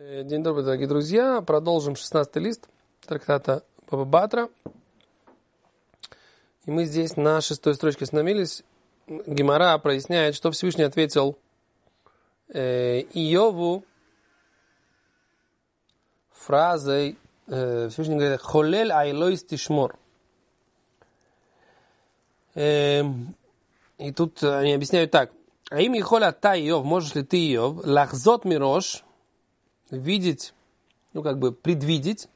День добрый, дорогие друзья. Продолжим 16-й лист трактата Баба Батра. И мы здесь на 6-й строчке остановились. Гемара проясняет, что Всевышний ответил Иову фразой, Всевышний говорит, «Холель айлойс тишмор». И тут они объясняют так. «Аим ехоля та Иов, можешь ли ты, Иов, лахзот мирош, видеть, предвидеть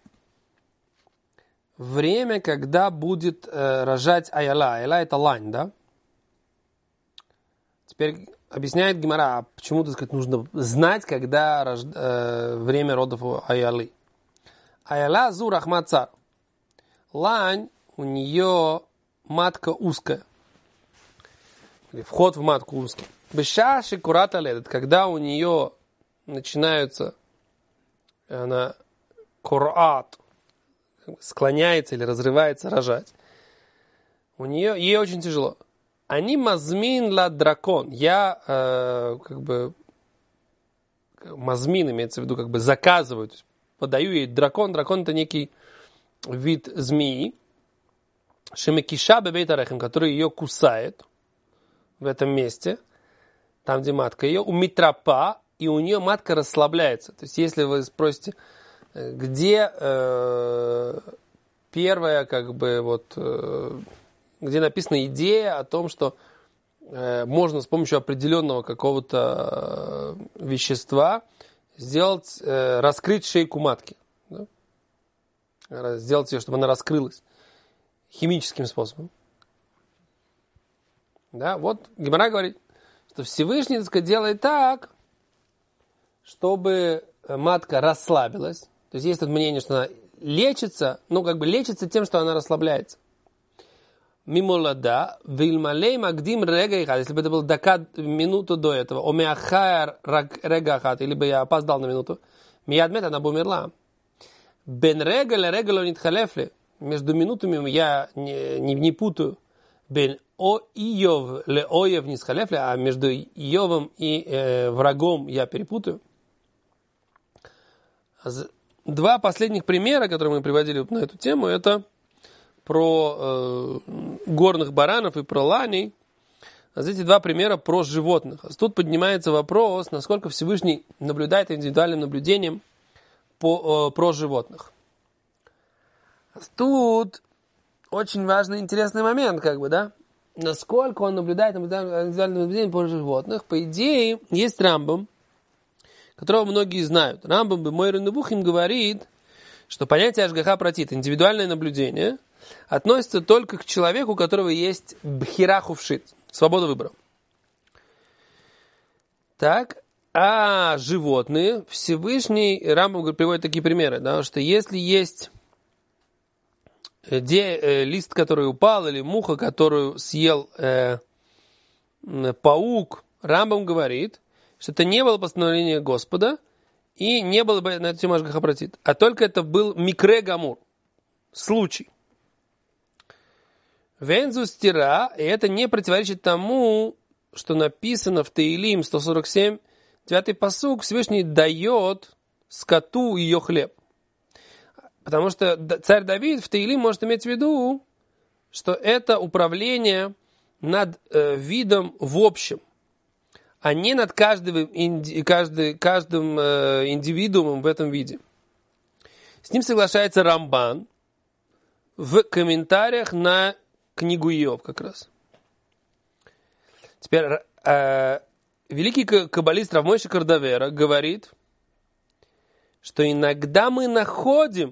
время, когда будет рожать Аяла». Аяла — это лань, да? Теперь объясняет Гемара, почему, так сказать, нужно знать, когда время родов у Аялы. Аяла зу рахмат цар. Лань, у нее матка узкая. Вход в матку узкий. Бешаши курата ледет, когда у нее начинаются, она курат, склоняется или разрывается рожать. Ей очень тяжело. Они мазмин ла дракон. Я мазмин имеется в виду заказываю, то есть подаю ей дракон. Дракон — это некий вид змеи. Шемекиша бебейт арехим, который ее кусает в этом месте, там, где матка ее, у митрапа, и у нее матка расслабляется. То есть, если вы спросите, где первая, где написана идея о том, что можно с помощью определенного какого-то вещества сделать, раскрыть шейку матки. Да? Сделать ее, чтобы она раскрылась химическим способом. Да? Вот Гемара говорит, что Всевышний, так сказать, делает так, чтобы матка расслабилась. То есть есть тут мнение, что она лечится, лечится тем, что она расслабляется. Мимолада, вильмалей магдим рега ихат, если бы это было минуту до этого, омеахайр рега ихат, или бы я опоздал на минуту, миядмет, она бы умерла. Бен рега ле рега ло нитхалефли, между минутами я не путаю. Бен о Иов ле оев нитхалефли, а между Иовом и врагом я перепутаю. Два последних примера, которые мы приводили на эту тему, это про горных баранов и про ланей. А эти два примера про животных. Тут поднимается вопрос, насколько Всевышний наблюдает индивидуальным наблюдением про животных. Тут очень важный, интересный момент, да? Насколько он наблюдает индивидуальным наблюдением про животных. По идее, есть Рамбам, которого многие знают. Рамбам бемойрен невухим говорит, что понятие ашгаха пратит, индивидуальное наблюдение, относится только к человеку, у которого есть бхира хувшит, свобода выбора. Так, а животные, Всевышний, Рамбам приводит такие примеры, да, что если есть лист, который упал, или муха, которую съел паук, Рамбам говорит, что это не было постановление Господа, и не было бы на эту тему ашгаха пратит, а только это был микре гамур, случай. Вензу стира, и это не противоречит тому, что написано в Теилим 147, 9-й пасук, Всевышний дает скоту ее хлеб. Потому что царь Давид в Теилим может иметь в виду, что это управление над видом в общем, а не над каждым индивидуумом в этом виде. С ним соглашается Рамбан в комментариях на книгу Иов как раз. Теперь великий каббалист Рав Мойше Кардавера говорит, что иногда мы находим,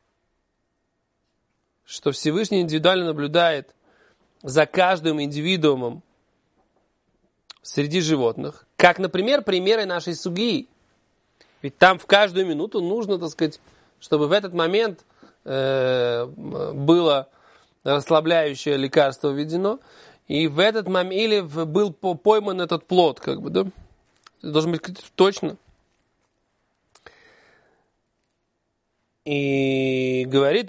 что Всевышний индивидуально наблюдает за каждым индивидуумом среди животных, как, например, примеры нашей сугии. Ведь там в каждую минуту нужно, так сказать, чтобы в этот момент было расслабляющее лекарство введено, и в этот момент, или был пойман этот плод, да? Должен быть точно. И говорит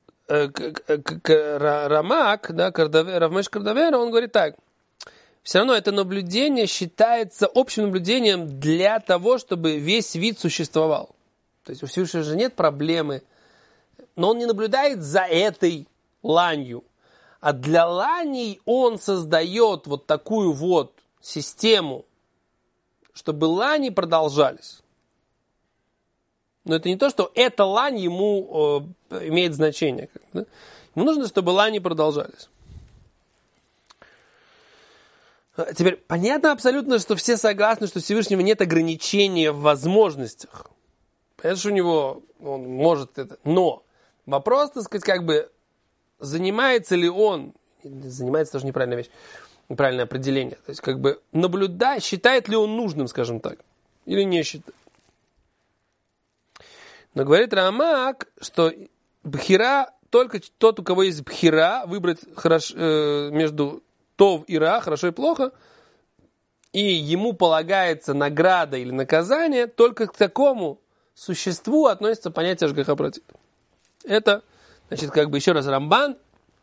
Рамак, да, Рав Мойше Кардавера, он говорит так: все равно это наблюдение считается общим наблюдением для того, чтобы весь вид существовал. То есть у Всевышнего же нет проблемы. Но он не наблюдает за этой ланью. А для ланей он создает вот такую вот систему, чтобы лани продолжались. Но это не то, что эта лань ему имеет значение. Да? Ему нужно, чтобы лани продолжались. Теперь понятно абсолютно, что все согласны, что у Всевышнего нет ограничения в возможностях. Понятно, что у него он может это. Но вопрос, так сказать, как бы занимается ли он, занимается тоже неправильная вещь, неправильное определение. То есть как бы наблюдать, считает ли он нужным, скажем так, или не считает. Но говорит Рамак, что бхира, только тот, у кого есть бхира, выбрать между тов и ра, хорошо и плохо, и ему полагается награда или наказание, только к такому существу относится понятие Ашгаха Пратит. Это, значит, как бы еще раз Рамбам,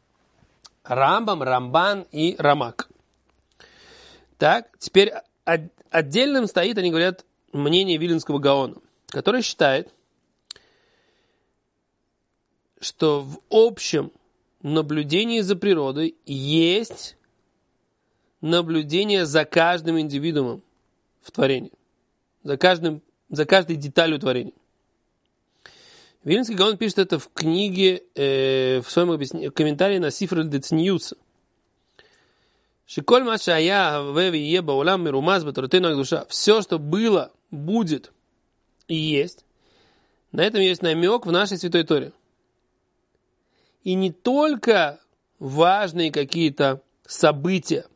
Рамбан и Рамак. Так, теперь отдельным стоит, они говорят, мнение Виленского Гаона, который считает, что в общем наблюдении за природой есть наблюдение за каждым индивидуумом в творении, за каждой деталью творения. Виленский Гаон пишет это в книге, в своем комментарии на Сифр аль-Децниюса. Шиколь машая веви еба улам мирумаз батуратейну душа. Все, что было, будет и есть. На этом есть намек в нашей Святой Торе. И не важные какие-то события,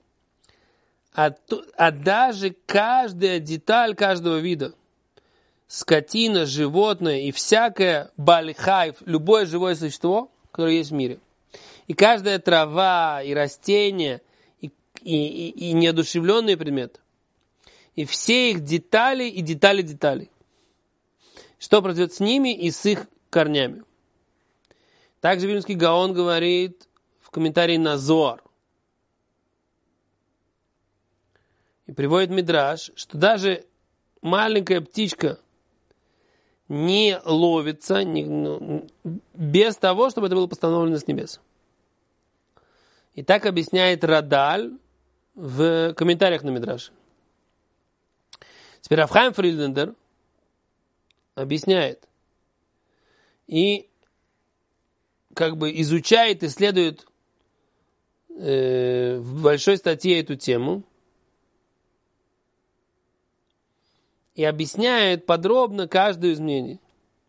а даже каждая деталь каждого вида, скотина, животное и всякое бальхайф, любое живое существо, которое есть в мире, и каждая трава, и растение, и неодушевленные предметы, и все их детали и детали деталей. Что произойдет с ними и с их корнями. Также Виленский Гаон говорит в комментарии на Зоар и приводит Мидраш, что даже маленькая птичка не ловится без того, чтобы это было постановлено с небес. И так объясняет Радаль в комментариях на Мидраш. Теперь Рав Хаим Фридлендер объясняет и как бы изучает, исследует в большой статье эту тему и объясняет подробно каждое из мнений.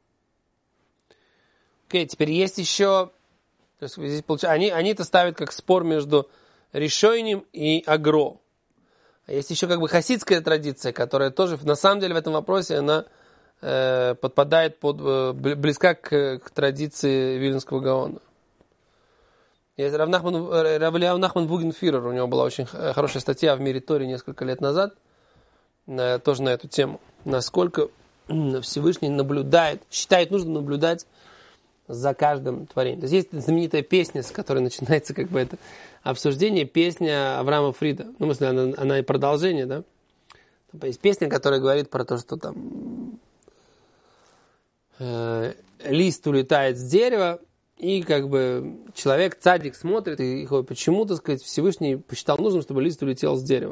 Окей, теперь есть еще, здесь они это ставят как спор между решойним и агро. А есть еще как бы хасидская традиция, которая тоже на самом деле в этом вопросе она подпадает близка к традиции Виленского Гаона. Есть Рав Нахман Вугенфюрер, у него была очень хорошая статья в Мире Торе несколько лет назад, тоже на эту тему. Насколько Всевышний считает нужно наблюдать за каждым творением. То есть есть знаменитая песня, с которой начинается как бы это обсуждение, песня Авраама Фрида. Ну, в смысле, она и продолжение, да? Там есть песня, которая говорит про то, что там лист улетает с дерева, и как бы человек, цадик, смотрит, и почему, так сказать, Всевышний посчитал нужным, чтобы лист улетел с дерева.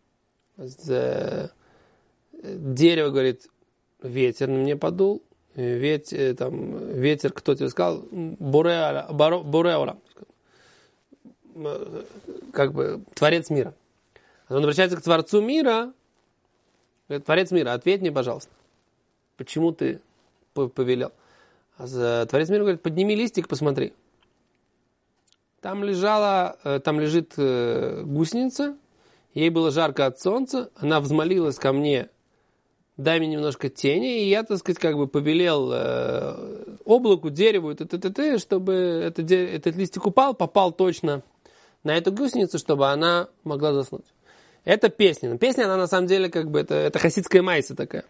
Дерево говорит, ветер на мне подул, ветер, кто тебе сказал, Бореола, как бы творец мира. Он обращается к Творцу мира, говорит, Творец мира, ответь мне, пожалуйста, почему ты повелел? А Творец мира говорит, подними листик, посмотри. Там лежит гусеница, ей было жарко от солнца, она взмолилась ко мне, дай мне немножко тени, и я, так сказать, как бы повелел облаку, дереву, чтобы этот листик попал точно на эту гусеницу, чтобы она могла заснуть. Это песня. Но песня, она на самом деле, как бы, это хасидская майса такая.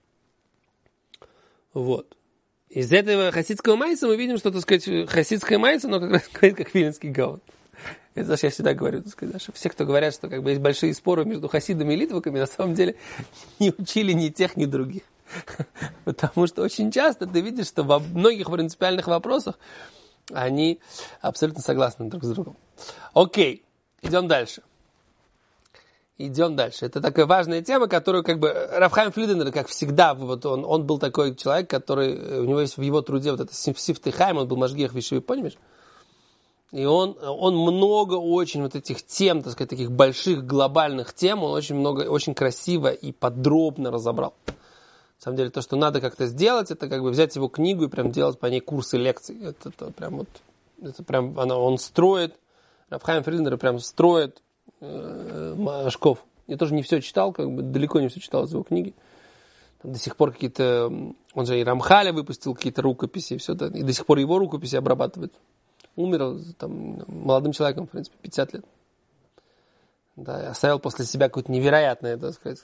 Вот. Из этого хасидского майса мы видим, что, так сказать, хасидская майса, но как раз говорит, как Виленский Гаон. Это же я всегда говорю, так сказать, что все, кто говорят, что как бы есть большие споры между хасидами и литваками, на самом деле не учили ни тех, ни других. Потому что очень часто ты видишь, что во многих принципиальных вопросах они абсолютно согласны друг с другом. Окей, идем дальше. Это такая важная тема, которую как бы Рав Хаим Фриденер, как всегда, вот он был такой человек, который, у него есть в его труде вот это Сифтей Хаим, он был Машгиах Вишивы, понимаешь? И он много очень вот этих тем, так сказать, таких больших глобальных тем, он очень много, очень красиво и подробно разобрал. На самом деле, то, что надо как-то сделать, это как бы взять его книгу и прям делать по ней курсы лекций. Это прям вот, это прям, он строит, Рав Хаим Фриденер прям строит Машков. Я тоже не все читал, как бы далеко не все читал из его книги. Там до сих пор какие-то, он же и Рамхаля выпустил какие-то рукописи, и все это, и до сих пор его рукописи обрабатывают. Умер там молодым человеком, в принципе, 50 лет. Да, оставил после себя какое-то невероятное, так сказать,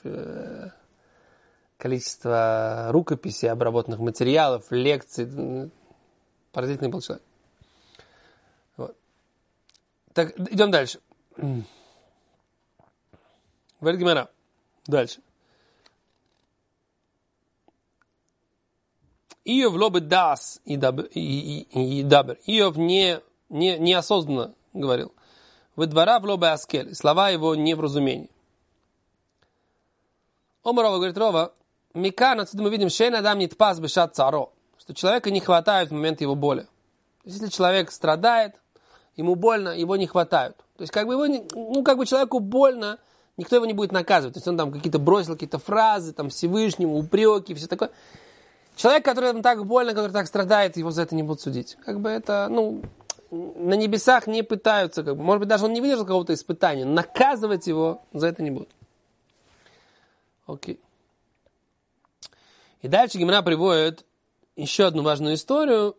количество рукописей, обработанных материалов, лекций. Поразительный был человек. Вот. Так, идем дальше. Говорит Гемара. Дальше. Иов лобы дас и дабер. Иов неосознанно говорил. Вы двора в лобы аскель. Слова его не в разумении. Омарова говорит, Рова, Микан, отсюда мы видим, шейн адам не тпас бешат царо, что человека не хватает в момент его боли. Если человек страдает, ему больно, его не хватает. То есть, как бы его, как бы человеку больно, никто его не будет наказывать. То есть, он там какие-то бросил какие-то фразы, там, Всевышнему, упреки, все такое. Человек, который так больно, который так страдает, его за это не будут судить. Как бы это, на небесах не пытаются, как бы, может быть, даже он не выдержал какого-то испытания, наказывать его за это не будут. Окей. И дальше Гемара приводит еще одну важную историю.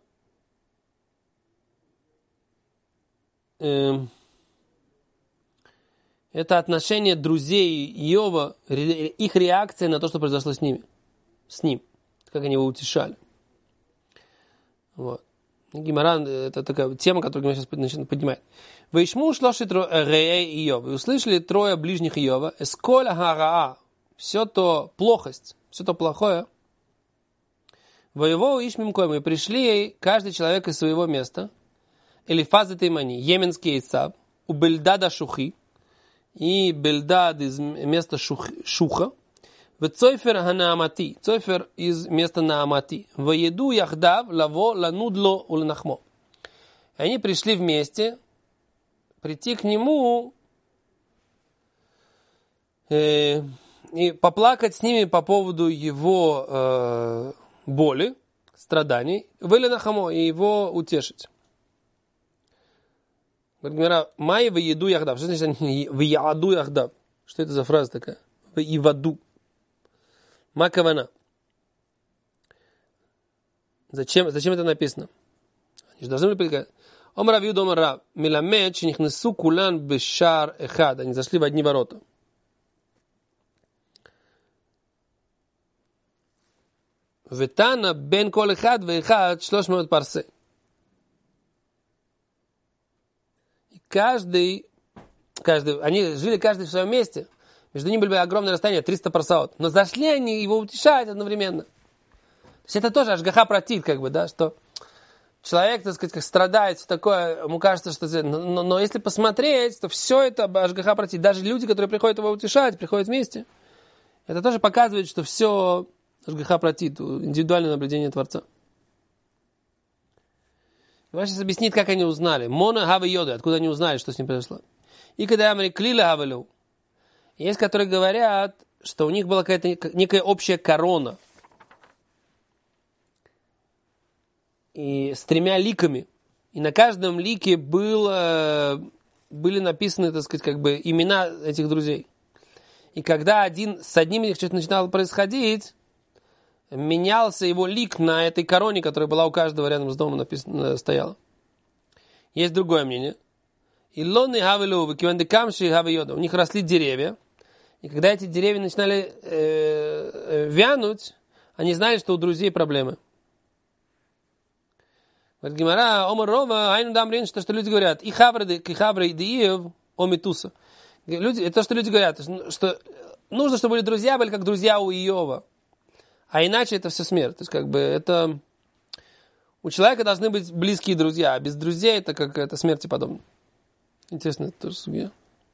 Это отношение друзей Иова, их реакция на то, что произошло с ним. Как они его утешали. Вот. Гемара, это такая тема, которую Гемара сейчас начинает поднимать. Вейшму шлошит реэй Иова. Вы услышали трое ближних Иова. Эсколь гараа. Все то плохость, все то плохое. Воево ишмимкой. Мы пришли, каждый человек из своего места. Элифаз Теймани, йеменский Исав, у Бельдада Шухи, и Бельдад из места Шуха, в Цойфер Ханаамати, Цойфер из места Наамати, в еду Яхдав, Лаво, Ланудло, Улнахмо. Они пришли вместе, прийти к нему и поплакать с ними по поводу его боли, страданий, Веленахамо, и его утешить. Говорит, Май в еду яхдав. Что значит в яду яхдав? Что это за фраза такая? В иваду. Макавана. Зачем это написано? Они же должны были предлагать. Омар Рав Юда Омар Рав. Миламед шенихнесу кулан бешар эхад. Они зашли в одни ворота. Ветана бен кол эхад вехад 300 парсе. Каждый, они жили каждый в своем месте. Между ними были огромное расстояние, 300 парсаот. Но зашли они его утешать одновременно. То есть это тоже ашгаха пратит, как бы, да, что человек, так сказать, как страдает, все такое, ему кажется, что... Но если посмотреть, то все это ашгаха пратит. Даже люди, которые приходят его утешать, приходят вместе. Это тоже показывает, что все ашгаха пратит, индивидуальное наблюдение Творца. Иван сейчас объяснит, как они узнали. Мона хавы йоды, откуда они узнали, что с ним произошло. И когда Амри клила хавелю, есть, которые говорят, что у них была какая-то некая общая корона. И с 3 ликами. И на каждом лике были написаны, так сказать, как бы имена этих друзей. И когда с одним из них что-то начинало происходить, менялся его лик на этой короне, которая была у каждого рядом с домом стояла. Есть другое мнение. У них росли деревья. И когда эти деревья начинали вянуть, они знали, что у друзей проблемы. Говорит Гемара, Омар Рова, айну дамрин, что люди говорят, и хавры диев омитуса. Это то, что люди говорят, что нужно, чтобы друзья были как друзья у Иова. А иначе это все смерть. То есть, как бы, это... У человека должны быть близкие друзья, а без друзей это как это смерти подобно. Интересно, это тоже судья.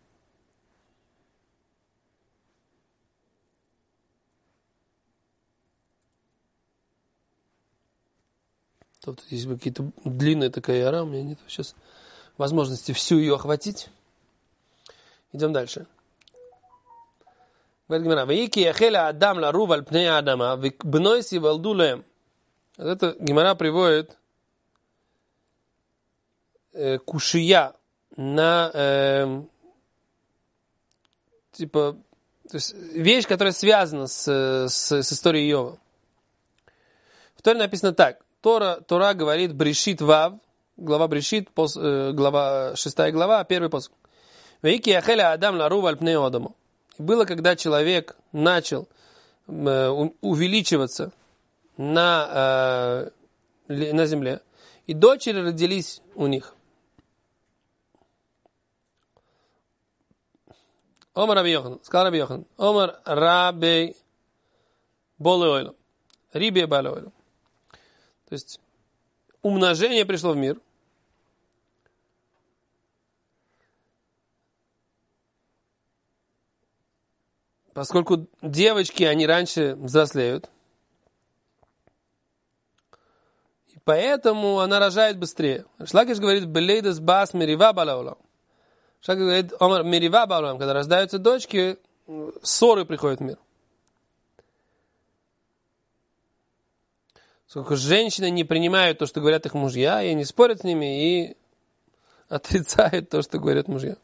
Тут есть какие-то длинная такая яра, у меня нет сейчас возможности всю ее охватить. Идем дальше. Говорит Гемара: «Ваики яхеля адам ларув аль пней адама, бнойси валду лэм». Это Гемара приводит кушия на типа, то есть вещь, которая связана с историей Иова. В Торе написано так. Тора говорит Брешит Вав, глава Брешит, глава 6 глава, первый посук. «Ваики яхеля адам ларув аль пней адама». Было, когда человек начал увеличиваться на земле, и дочери родились у них. Омар Раби Йохан, сказал Раби Йохан, Омар Раби Боле Ойлам, Риби Бале Ойлам. То есть умножение пришло в мир. Поскольку девочки, они раньше взрослеют. И поэтому она рожает быстрее. Шлакиш говорит, Белейдас бас мирива балаулам. Шлакиш говорит, Омар мирива балаулам. Когда рождаются дочки, ссоры приходят в мир. Поскольку женщины не принимают то, что говорят их мужья, и не спорят с ними, и отрицают то, что говорят мужья.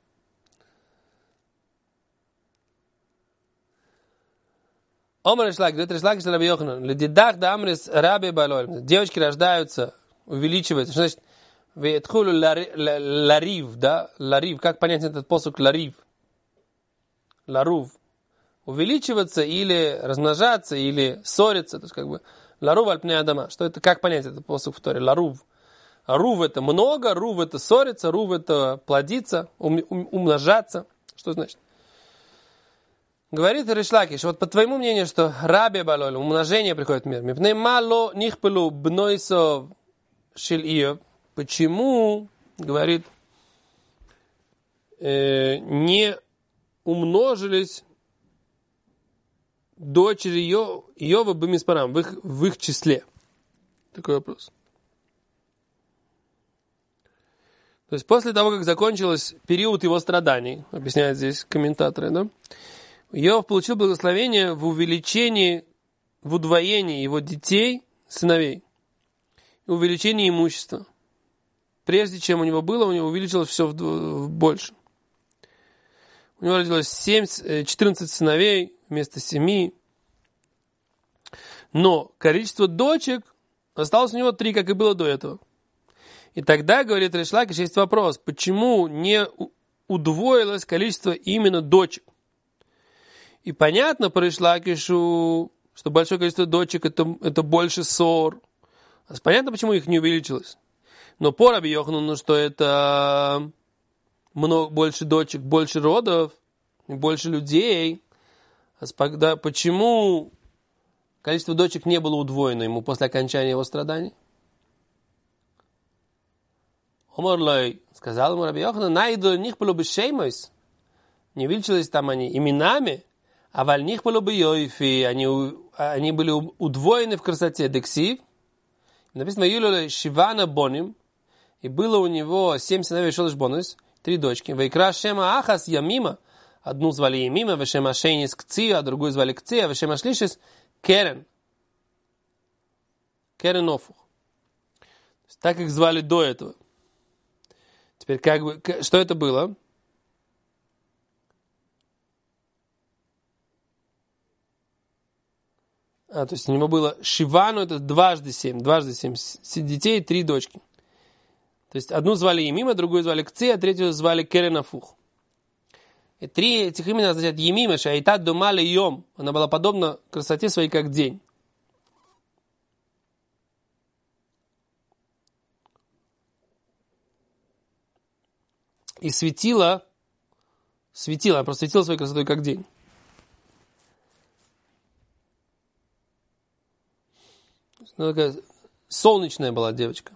Омар Шлак, говорит Шлак Раби Йоханан, ледидах да амрис раби балоль. Девочки рождаются, увеличиваются. Что значит? Ветхулу ларив, да? Ларив. Как понять этот посук ларив? Ларув. Увеличиваться или размножаться, или ссориться. То есть, как бы, ларув аль пней адама. Что это? Как понять этот посук в Торе? Ларув. Рув это много, рув это ссориться, рув это плодиться, умножаться. Что значит? Говорит Ришлакиш, вот по твоему мнению, что раби балоль, умножение приходит в мир. Мипней мало нихпелу бнойсов шил Иов. Почему, говорит, не умножились дочери Иова бемиспарам в их числе? Такой вопрос. То есть после того, как закончился период его страданий, объясняют здесь комментаторы, да? Иов получил благословение в увеличении, в удвоении его детей, сыновей, и увеличении имущества. Прежде чем у него было, у него увеличилось все больше. У него родилось 14 сыновей вместо 7. Но количество дочек осталось у него 3, как и было до этого. И тогда, говорит Рейш Лакиш, есть вопрос, почему не удвоилось количество именно дочек? И понятно по Рейш Лакишу, что большое количество дочек это больше ссор. Понятно, почему их не увеличилось. Но по Раби Йоханану, что это больше дочек, больше родов, больше людей. Почему количество дочек не было удвоено ему после окончания его страданий? Омарлой, сказал ему Раби Йоханан, найду них было бы шеймойс. Не увеличились там они именами, а валь них было бы йойфи. Они были удвоены в красоте. Дексив. Написано, Юлюля Шивана Боним. И было у него 7 сыновей Шолеш Бонус, 3 дочки. Вайкра Шема Ахас Ямима. Одну звали Ямима, Вешема Шейнис Кция, а другую звали Кция, Вешема Шлишис Керен. Керен Офух. Так их звали до этого. Теперь, как бы, что это было? То есть у него было Шивану, это дважды 7 детей, 3 дочки. То есть одну звали Емима, другую звали Кция, а третью звали Керенафух. И 3 этих имени означают Емима, Шайтат Думали Йом. Она была подобна красоте своей, как день. И светила, она просто светила своей красотой, как день. Ну, такая солнечная была девочка.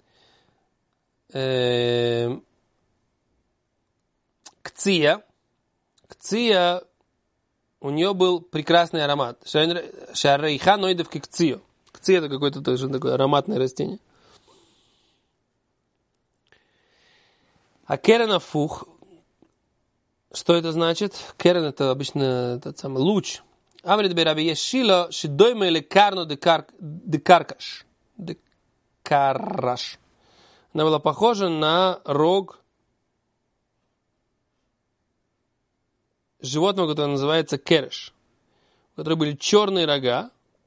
Кция, у нее был прекрасный аромат. Шарейха ноидов кция. Кция это какое-то тоже такое ароматное растение. А керен афух, что это значит? Керен это обычно тот самый луч. Амрит бераби ешило шидойме лекарно декаркаш. Декараш. Она была похожа на рог животного, которое называется кереш, у которого были черные рога.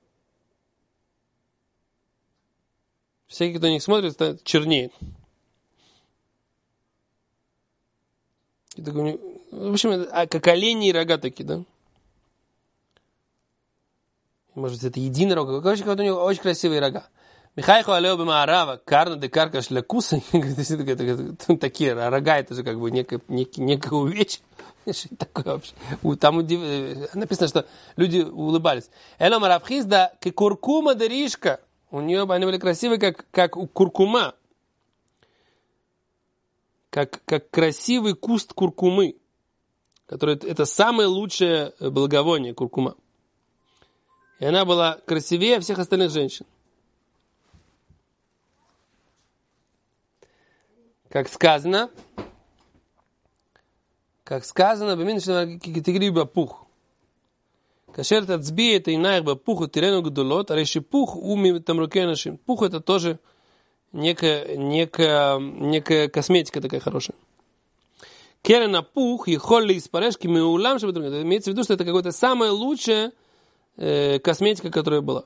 Всякий, кто на них смотрит, чернеет. В общем, как оленьи рога такие, да? Может быть, это единый рог. Короче, у него очень красивые рога. Михайху алео бимаарава, карна де карка шлякуса. Такие рога, это же как бы некое увечье. Что такое вообще? Там написано, что люди улыбались. Эло маравхизда ке куркума де ришка. У нее они были красивые, как у куркума. Как красивый куст куркумы. Который, это самое лучшее благовоние куркума. И она была красивее всех остальных женщин. Как сказано, бамин категории бапух. Кашер тацби это инаих бапух, тирену гдулот, а реши пух уми тамрукенашим. Пух это тоже некая косметика такая хорошая. Керена пух и холли из парешки меулам, чтобы имеется в виду, что это какое-то самое лучшее косметика, которая была.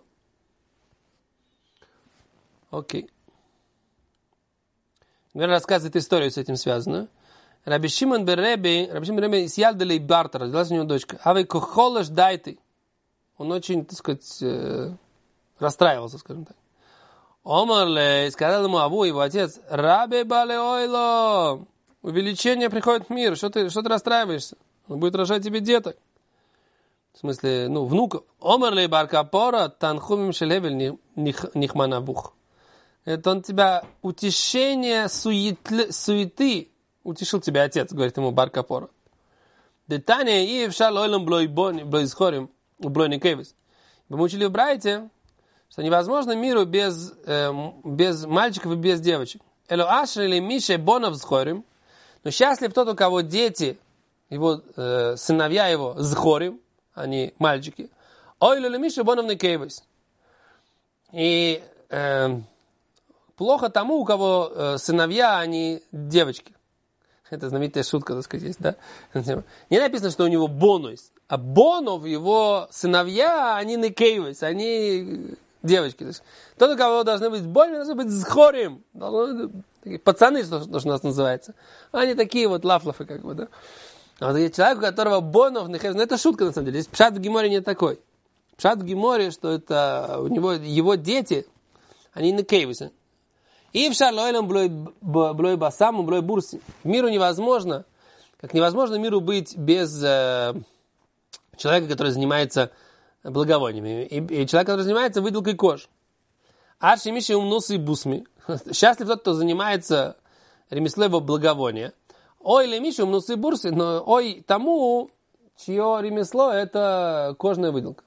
Окей. Наверное, рассказывает историю с этим связано. Раби Шимон бен Реби Сьялделей Барта, родилась у него дочка. Авей кохолаш дайте. Он очень, так сказать, расстраивался, скажем так. Омарлей, сказал ему Аву, его отец, Раби бале ойло. Увеличение приходит в мир. Что ты расстраиваешься? Он будет рожать тебе деток. В смысле, внуков. Омарлей баркапора танхумим шелевель нихманабух. Это он тебя утешение суеты утешил тебя отец, говорит ему Бар-Капора. Детание и в шалойлом блойзхорим блойникевис. Мы учили в Брайте, что невозможно миру без мальчиков и без девочек. Эло ашер или мише бонов схорим. Но счастлив тот, у кого дети, его сыновья его схорим, они мальчики. Ойло или мише бонов никевис. И плохо тому, у кого сыновья, они девочки. Это знаменитая шутка, так сказать, есть, да? Не написано, что у него бонус, а бонов его сыновья, они некейвес, они девочки. То есть, тот, у кого должны быть больны, должны быть схорим. Пацаны, что у нас называется. Они такие вот лафлафы, как бы, да? А вот человек, у которого бонов некейвес, это шутка, на самом деле. Здесь пшат в Геморе не такой. Пшат в Геморе, что это у него, его дети, они некейвесы. И в шарлойлом блой басаму, блой бурси. Миру невозможно, как невозможно миру быть без человека, который занимается благовониями. И человек, который занимается выделкой кож. Арши миши умнусы и бусми. Счастлив тот, кто занимается ремеслом благовония. Ой, ли миши умнусы и бурси, но ой тому, чье ремесло это кожная выделка.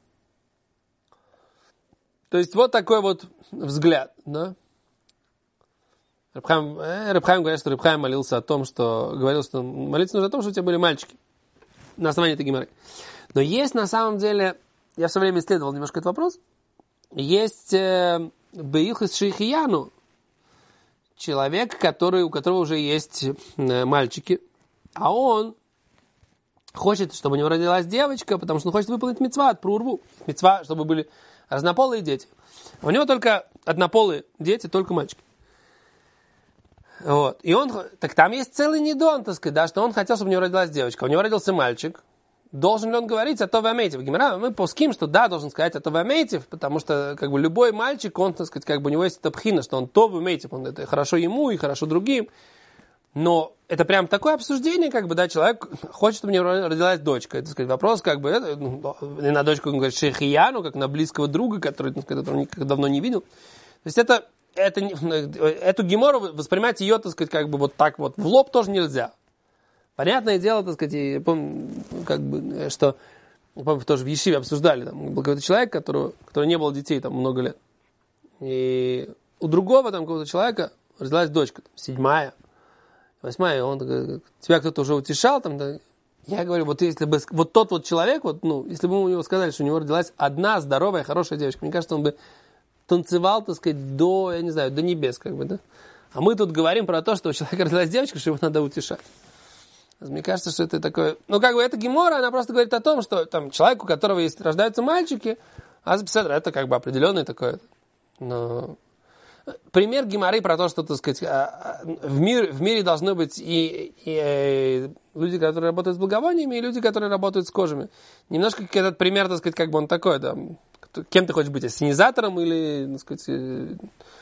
То есть вот такой вот взгляд, да? Реб Хаим говорит, что Реб Хаим молился о том, что молиться нужно о том, что у тебя были мальчики. На основании этой геморы. Но есть на самом деле, я все время исследовал немножко этот вопрос, есть Беилхас Шейхияну, человек, у которого уже есть мальчики, а он хочет, чтобы у него родилась девочка, потому что он хочет выполнить мицва от Прурву. Мицва, чтобы были разнополые дети. У него только однополые дети, только мальчики. Вот. И так там есть целый недон, так сказать, да, что он хотел, чтобы у него родилась девочка. У него родился мальчик. Должен ли он говорить о Тове Амейтив? Мы пуским, что да, должен сказать о Тове Амейтив, потому что как бы любой мальчик, он, так сказать, как бы у него есть эта пхина, что он Тове Амейтив, он это хорошо ему и хорошо другим. Но это прям такое обсуждение, как бы, да, человек хочет, чтобы у него родилась дочка. Это, так сказать, вопрос, как бы, это, и на дочку, он говорит, шейхияну, как на близкого друга, который, так сказать, он никогда давно не видел. То есть эту гемору воспринимать ее, так сказать, как бы вот так вот в лоб тоже нельзя. Понятное дело, так сказать, я помню, как бы, что, помню, тоже в Ешиве обсуждали, там, был какой-то человек, который не было детей там много лет. И у другого там какого-то человека родилась дочка, там, 7-я, 8-я, и он говорит, тебя кто-то уже утешал, там, да? Я говорю, вот если бы вот тот вот человек, вот, ну, если бы у него сказали, что у него родилась одна здоровая, хорошая девочка, мне кажется, он бы танцевал, так сказать, до, я не знаю, до небес, как бы, да. А мы тут говорим про то, что у человека родилась девочка, что его надо утешать. Мне кажется, что это такое... Ну, как бы, эта гемора, она просто говорит о том, что там человек, у которого есть, рождаются мальчики, это как бы определенный такой... Но... Пример геморы про то, что, так сказать, в мире должны быть и люди, которые работают с благовониями, и люди, которые работают с кожами. Немножко этот пример, так сказать, как бы он такой, да, кем ты хочешь быть, ассенизатором или, так сказать,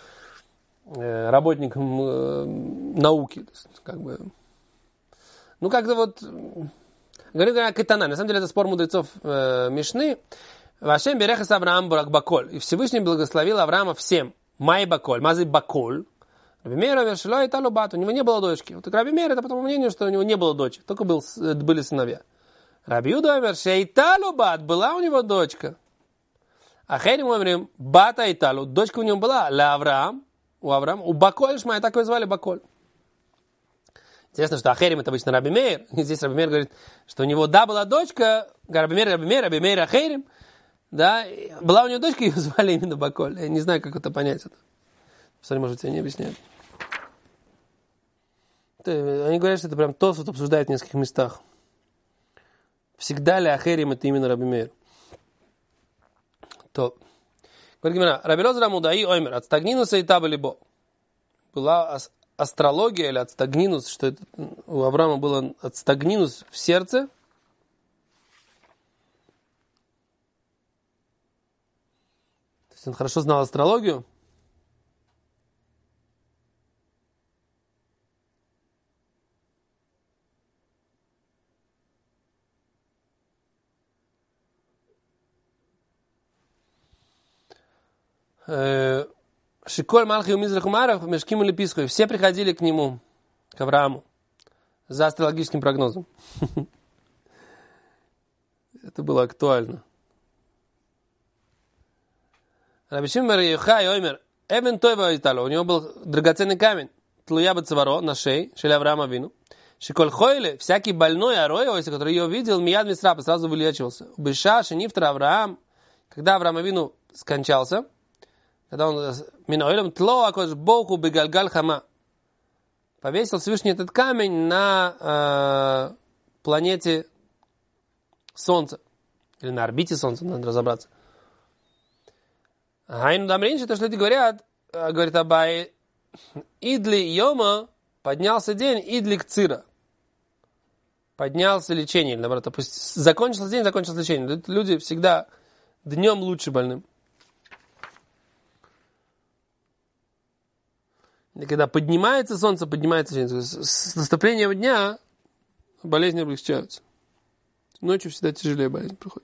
работником науки, как бы. Ну, как-то вот, говорит Катана, на самом деле это спор мудрецов Мишны. Вашем берехас Авраам баколь. И Всевышний благословил Авраама всем. Май баколь, мазы баколь. Раби Меир вершило и талу бат. У него не было дочки. Вот Раби Меир, это по тому мнению, что у него не было дочек, только были сыновья. Раби Юда вершило и талу бат, была у него дочка. А хейрим говорим, бата и талу, дочка у него была, ля Авраам, у Авраама, у баколь шма, и так его звали баколь. Интересно, что Ахерим это обычно Раби Меир. Здесь Раби Меир говорит, что у него, да, была дочка, Раби Меир, Ахерим. Да, была у него дочка, ее звали именно Баколь. Я не знаю, как это понять. Посмотри, может, тебе не объясняют. Они говорят, что это прям то, что обсуждают в нескольких местах. Всегда ли Ахерим это именно Раби Меир? То. Говорит Гемара, Раби Лозер Амудаи оймер, от стагнинуса и таба либо. Была астрология или от стагнинус, что это, у Авраама было от стагнинус в сердце. То есть он хорошо знал астрологию. Шиколь Малхи Умизрах Умарах Мешким или Писхой. Все приходили к нему, к Аврааму, за астрологическим прогнозом. Это было актуально. Рабишим Марьюхай Оймер Эбен Тойва Итало. У него был драгоценный камень. Тлуя Бацаваро на шее, шеля Авраама Вину. Шиколь Хойле, всякий больной Арой, который ее видел, Мияд Мисрапа, сразу вылечивался. Быша Шенифтра Авраам, когда Авраам Вину скончался, когда он Миноилем Тло Акош Боху Бегальгаль Хама, повесил Всевышний этот камень на планете Солнца. Или на орбите Солнца, надо разобраться. Хайну Дамринши, то, что люди говорят, говорит Абай, Идли Йома, поднялся день, Идли Кцира. Поднялся лечение, или наоборот, пусть закончился день, закончилось лечение. Люди всегда днем лучше больным. И когда поднимается солнце, поднимается лечение. С наступлением дня болезни облегчаются. Ночью всегда тяжелее болезнь приходит.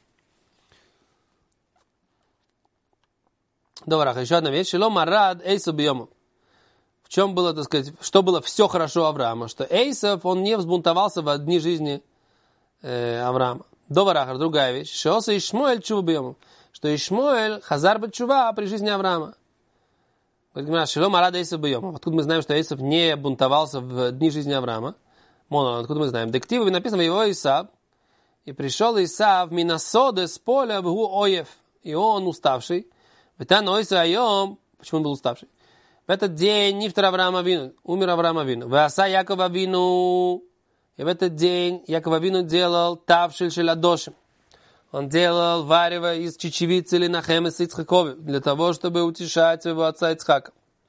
Добрах, еще одна вещь. Шило марад Эйсов бьема. В чем было, так сказать, что было все хорошо Авраама? Что Эйсов, он не взбунтовался в дни жизни Авраама. Добрах, другая вещь. Шиоса Ишмоэль чува бьема. Что Ишмоэль хазар бет чува при жизни Авраама. Говорит, Шило марад Эйсов бьема. Откуда мы знаем, что Эйсов не бунтовался в дни жизни Авраама? Откуда мы знаем? Дективы написано в его Исав. И пришел Исав минасоды с поля в Оев. И он уставший. Почему он был уставший? В этот день нифтер Авраама Вину, умер Авраама Вину. Васа Якова Вину. И в этот день Якова Вину делал тавшиль шеладошим. Он делал варево из чечевицы или нахем из Ицхакови, для того, чтобы утешать своего отца Ицхака.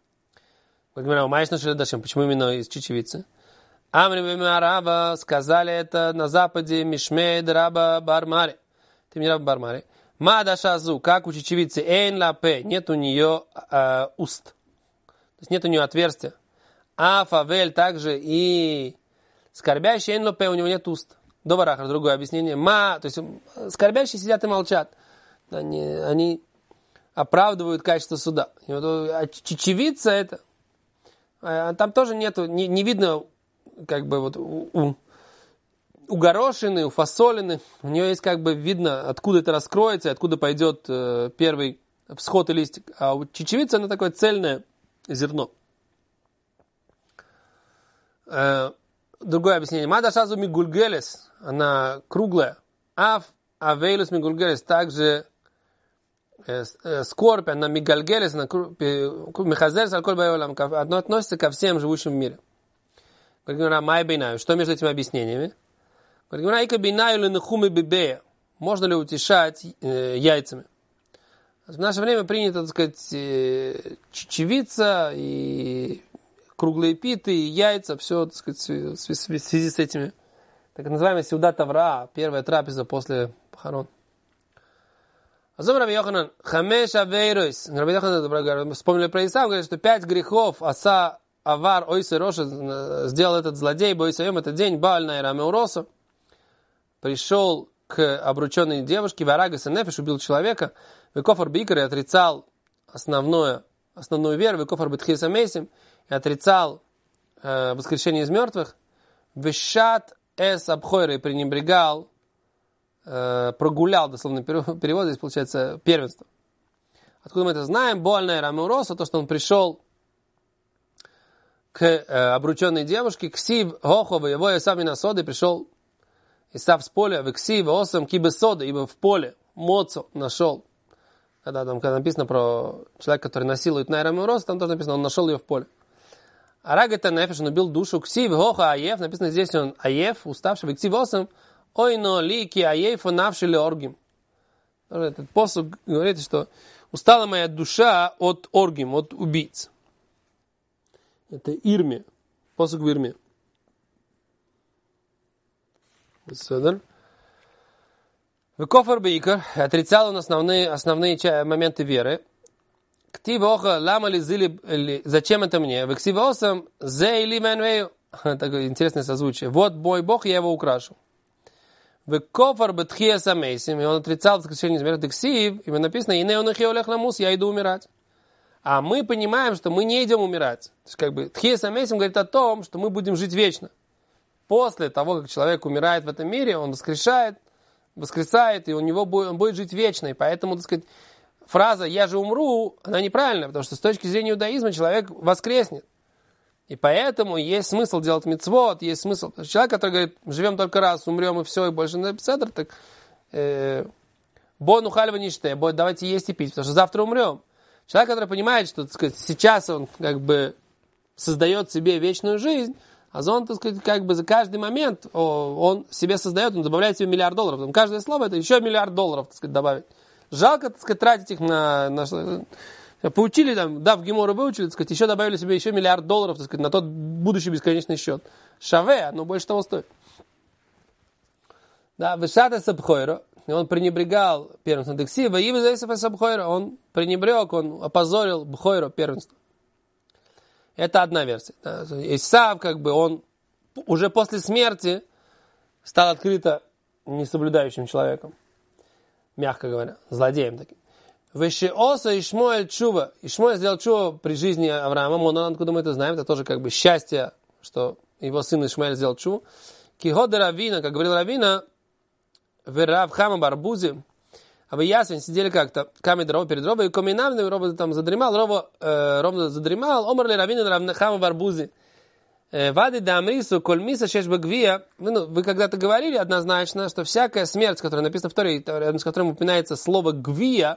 Почему именно из чечевицы? Амри Раба сказали это на западе Мишмейд Раба Бармари. Ты мне Раба Бармари. Мадашазу, как у чечевицы, эйн лапе, нет у нее уст. То есть нет у нее отверстия. А фавель также и скорбящий, энлопе, у него нет уст. До варахар, другое объяснение. То есть скорбящие сидят и молчат. Они оправдывают качество суда. И вот, чечевица это, там тоже нету, не видно, как бы вот у горошины, у фасолины, у нее есть как бы видно, откуда это раскроется, откуда пойдет первый всход и листик. А у чечевицы она такое цельное зерно. Другое объяснение. Мадашазу мигульгелес, она круглая. Авейлус мигульгелес, также скорбь, она мигальгелес, она мехазерс алколь байолам, относится ко всем живущим в мире. Что между этими объяснениями? Можно ли утешать яйцами? В наше время принято, так сказать, чечевица и круглые питы, и яйца, все, так сказать, в связи с этими, так называемая сеуда тавра, первая трапеза после похорон. Азом Раби Йоханан, хамеш авейройс. Раби Йоханан вспомнили про Исав, говорит, что 5 грехов аса авар ойсе роша сделал этот злодей, бойсаем этот день, Бааль найра меуроса, пришел к обрученной девушке, варагаса нефеш, убил человека, векофар бикар и отрицал основную веру, векофар бетхиса мейсим, и отрицал воскрешение из мертвых, вешат эс абхойра, и пренебрегал, прогулял, дословно перевод, здесь получается первенство. Откуда мы это знаем? Больная рамуроса, то, что он пришел к обрученной девушке, ксив гохова, его Исав минасоды, пришел Исав с поля, в ксив осам кибесода, ибо в поле моцо нашел. Когда написано про человека, который насилует найрамуроса, там тоже написано, он нашел ее в поле. Арагата нефеш, он убил душу, ксив гоха аев, написано здесь он аев, уставший, в ксив осам, ой, но лики аейфа навшили оргим. Этот посуд говорит, что устала моя душа от оргим, от убийц. Это Ирме. Посуд в Ирме. Векофар бейкар отрицал он основные моменты веры. Ктива оха лама ли зили, зачем это мне? Вексива осам зе или менвею. Такое интересное созвучие. Вот мой Бог, я его украшу. Векофар бетхия самейсим, и он отрицал воскрешение из мертвых. Ксив, ибо написано, инеу нахи олех ламус, я иду умирать. А мы понимаем, что мы не идем умирать. То есть, как бы, тхия самейсим говорит о том, что мы будем жить вечно. После того, как человек умирает в этом мире, он воскресает, и он будет жить вечно. И поэтому, так сказать, фраза «я же умру», она неправильная, потому что с точки зрения иудаизма человек воскреснет. И поэтому есть смысл делать мицвот, есть смысл. Человек, который говорит, живем только раз, умрем и все, и больше не пседр, так бону хальва ништэ, давайте есть и пить, потому что завтра умрем. Человек, который понимает, что, так сказать, сейчас он как бы создает себе вечную жизнь, а он, так сказать, как бы за каждый момент он себе создает, он добавляет себе $1 миллиард. Там каждое слово это еще $1 миллиард, так сказать, добавить. Жалко, так сказать, тратить их на поучили, там, да, в Гемору выучили, так сказать, еще добавили себе еще $1 миллиард, так сказать, на тот будущий бесконечный счет. Шаве, оно больше того стоит. Да, вешата сабхойро, и он пренебрегал первенством Дексива, и везайсафа сабхойро, он пренебрег, он опозорил бхойро, первенство. Это одна версия. Да. Исав, как бы, он уже после смерти стал открыто несоблюдающим человеком, мягко говоря, злодеем таким. Вешеоса Ишмоэль чува. Ишмоэль сделал чува при жизни Авраама. Откуда мы это знаем? Это тоже как бы счастье, что его сын Ишмоэль сделал чуву. Кихода Равина, как говорил Равина, Верав Хама Барбузи, а вы ясен сидели как-то, камень Рова перед Ровой, и Коминавный Рова там задремал, Рова задремал, омрли Равина Хама Барбузи. Вады дамрису кольмиса шешбагвия. Вы когда-то говорили однозначно, что всякая смерть, которая написана в Торе, рядом с которой упоминается слово гвия,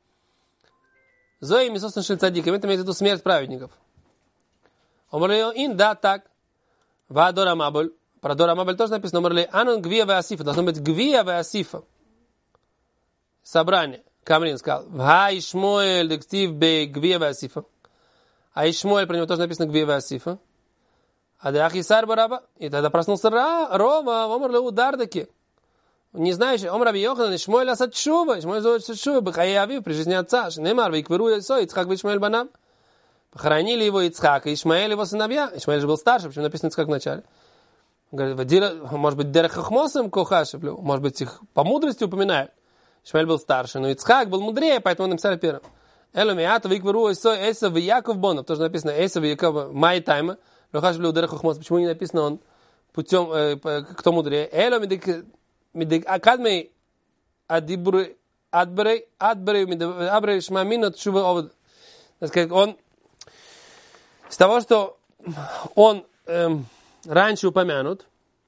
Зои мисосна шельцадик, это имеет в виду смерть праведников. Омрлео да, так. Вадора маболь. Про Дора маболь тоже написано. Омрле анон гвия ве асифа. Должно быть гвия ве асифа. Собрание. Камрин сказал. Ва Ишмоэль дектив бе гвия ве асифа. А Ишмоэль, про него тоже написано гвия ве асифа. А де ахисар бараба. И тогда проснулся Рова. Омрле удардаки. Не знаешь, Раби Йоханан, Ишмоэль асад шува, Ишмоэль зовет шува, бхае авив, при жизни отца, Неймар, вейкверу ясо, Ицхак вишмоэль банам. Хоронили его Ицхак и Ишмаэль его сыновья. Ишмаэль же был старше, почему написано Ицхак в начале. Говорит, может быть, Дерехахмосом Кохашеплю, может быть, их по мудрости упоминают. Ишмаэль был старше, но Ицхак был мудрее, поэтому он написал первым. Элумиатов Иквару Эсав и Яков Бонов. Тоже написано Эсав и Яков Май Тайма. Кохашеплю Дерехахмос. Почему не написано он путем, кто мудрее? Элумидик Акадмей Адибрей Адбрей Шмаминат Шува Овод. Он с того, что он раньше упомянут,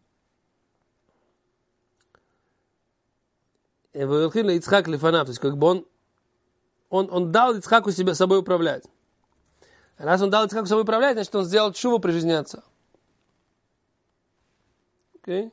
Ицхак Лифанав, то есть как бы он дал Ицхаку себе собой управлять. Раз он дал Ицхаку собой управлять, значит он сделал чуву при жизни отца. Окей?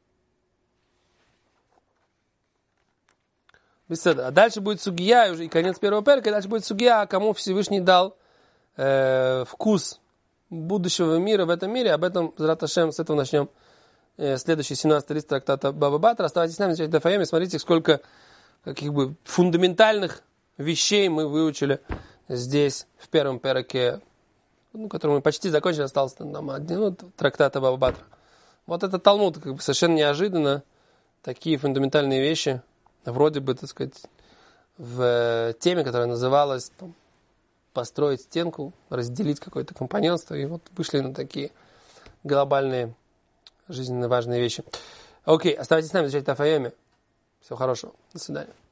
Беседа. А дальше будет сугия, уже и конец первого перка, и дальше будет сугия, кому Всевышний дал вкус будущего мира в этом мире. Об этом, Зрат Ашем, с этого начнем следующий 17 лист трактата Баба Батра. Оставайтесь с нами, начать ДФМ, смотрите, сколько каких бы фундаментальных вещей мы выучили здесь, в первом перке, который мы почти закончили, остался нам один трактата Баба Батра. Вот это Талмуд, как бы совершенно неожиданно, такие фундаментальные вещи, вроде бы, так сказать, в теме, которая называлась построить стенку, разделить какое-то компаньонство, и вот вышли на такие глобальные, жизненно важные вещи. Окей, оставайтесь с нами, изучать Тафайоми. Всего хорошего. До свидания.